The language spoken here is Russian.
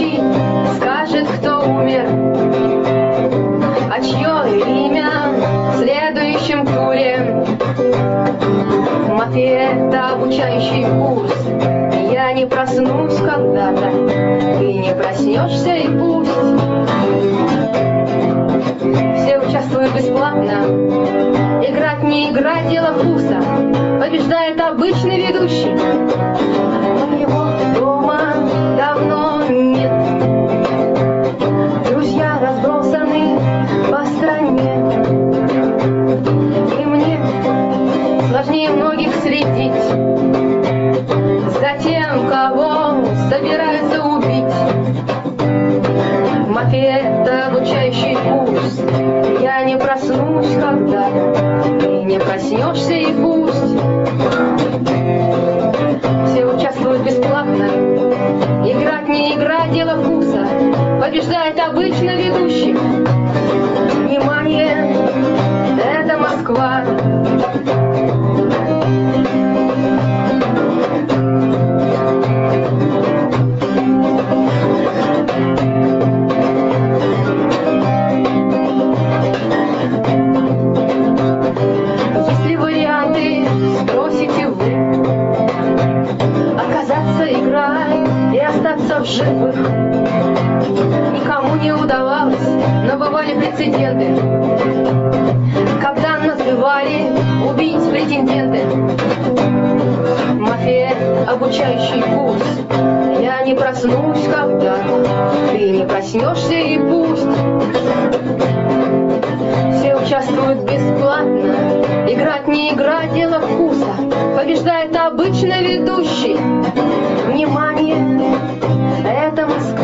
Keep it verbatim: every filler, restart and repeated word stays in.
ведущий скажет, кто умер, а чье имя в следующем туре. Мафия — это обучающий курс. Я не проснусь когда-то, ты не проснешься, и пусть. Все участвуют бесплатно. Играть не игра, дело вкуса. Побеждает обычный ведущий. Но его дома давно нет. Друзья разбросаны по стране, и мне сложнее многих следить за тем, кого собираются убить. Мафия — это обучающий курс. Я не проснусь когда-то, ты не проснешься, и пусть. Все участвуют бесплатно. Играть не игра, дело вкуса. Побеждает обычно ведущий. Внимание, это Москва. Если варианты спросите вы, оказаться игрой и остаться в живых никому не удавалось, но бывали прецеденты, когда называли убить претенденты. Мафия — обучающий курс. Я не проснусь когда-то, ты не проснешься, и пусть. Все участвуют бесплатно. Играть не игра, дело вкуса. Побеждает обычно ведущий. Внимание, это Москва.